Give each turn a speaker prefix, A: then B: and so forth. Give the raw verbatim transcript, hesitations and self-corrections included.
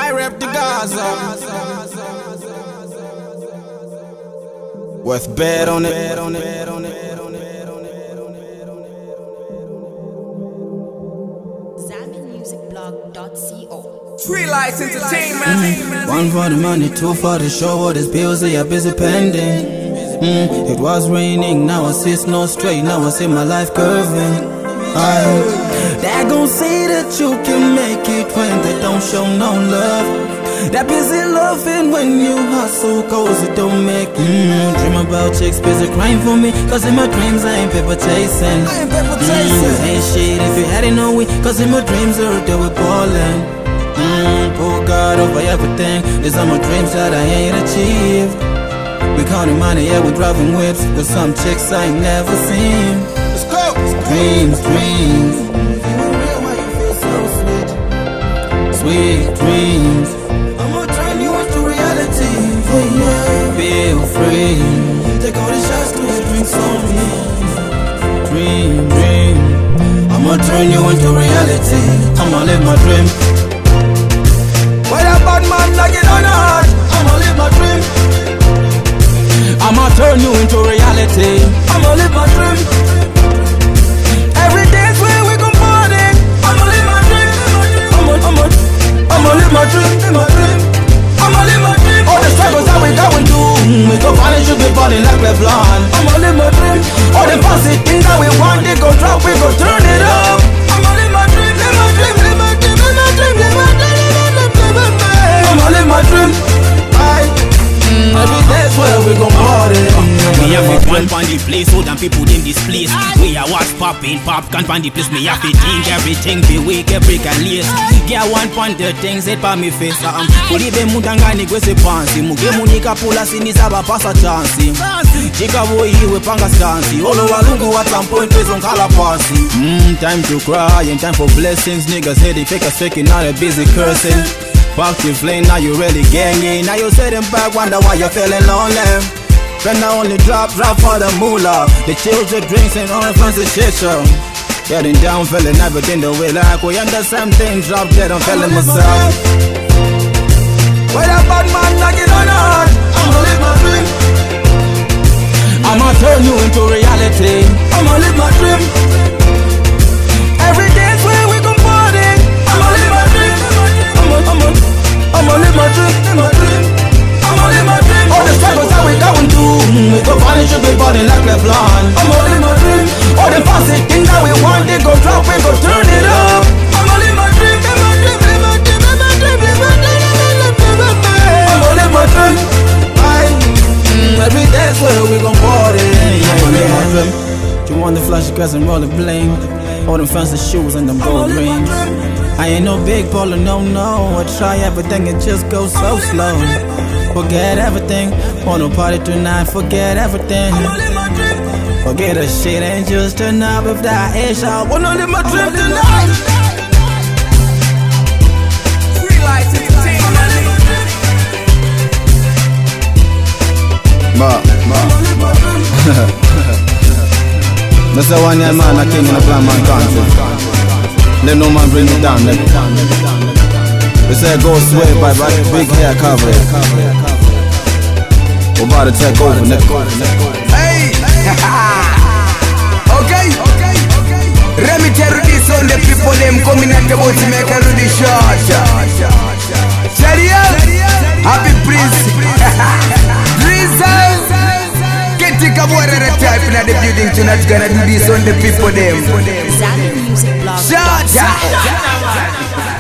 A: I rep the Gaza. Worth bed on it.
B: Zambian Music Blog dot co.
C: Free Lights Entertainment.
A: Mm. One for the money, two for the show. All these bills they are busy pending. Mm. It was raining, now I see snow straight. Now I see my life curving. I, they gon' say that you can make it when they don't show no love. That busy loving when you hustle, cause it don't make mm, dream about chicks busy crying for me, cause in my dreams I ain't paper chasing. I ain't paper chasing. Mm, ain't shit if you had it no way, cause in my dreams I they were ballin'. Mm, poor God over everything, these are my dreams that I ain't achieved. We counting money, yeah, we're driving whips with some chicks I ain't never seen. Let's go! Dreams, dreams. Sweet dreams. I'ma turn you into reality. Yeah, yeah. Feel free. Take all the shots, do the drinks on me. Dream, dream. I'ma turn you into reality. I'ma live my dream. Why that bad man knocking on the heart? I'ma live my dream. I'ma turn you into reality. I'ma live my dream. Every day's where we gon' party. I'ma live my dream. I'ma, I'ma, I'ma live my dream. My dream. I'ma live my dream. All the struggles that we going through, we gon' finally should be balling like Revlon. I'ma live my dream. All the fancy things that we want, they gon' drop, we gon' turn it up. I'ma live my dream. Live my dream. Live my dream. Live my dream. Live my dream. Live my dream. I'ma live my dream. Aye. Every day's where we gon' party.
D: Me have it one pon the place, so them people in this place. We a watch popping, popcorn pon the place. Me have to think everything be weak, every can lace. Get one pon the things, it pa me face. Um, Kuli be mudangani kwe se pansi. Muge munika pula sinisaba pasa chansi. Chika boy we panga stansi. Olo walungu at some point place on kala pasi. Mmm, time to cry and time for blessings. Niggas say they fake us faking, now they busy cursing. Fuck the flame, now you really gangin'. Now you sitting back, wonder why you're feeling lonely. Friend I only drop, drop for the moolah. The children drinks and all the fancy shit show. Getting down, feeling everything the way like we under same thing, drop dead, I'm feeling myself.
A: Why that bad man knocking on the heart? I'ma live my dream. I'ma turn you into reality. I'ma live my dream. Every day's where we gon' party. I'ma live my dream. I'ma, I'ma, I'ma live my dream. Live my dream. I'ma live my dream. All the struggles that we going through, we gon' finally should be balling like Revlon. I'ma live my dream. All the fancy things that we want, they gon' drop, we gon' turn it up. I'ma live my dream. Live my dream. Live my dream. Live my dream. Live my dream. I'ma live my dream. Aye. Mm, every day's where we gon' party. I'ma live my dream. You want the flashy cars and roll the bling, all them fancy shoes and them gold rings. I ain't no big baller, no, no. I try everything, it just goes so slow. Forget everything, wanna party tonight, forget everything. Forget the shit, ain't just enough if that is I wanna live my dream tonight.
C: Free Lights Entertainment.
A: Ma, ma. That's the one man, I came in a blind man country. Let no man bring me down, nigga. They say go sway by big hair cover. We're about to take over, nigga.
C: Hey! Okay? Let me tell you this on the people, them coming at the boat to make a really short. Sharia, Happy Prince, Drizzle. Get the caboose type in the building tonight, gonna do this on the people, them.
B: Zambian Music Blog.
C: Shut up!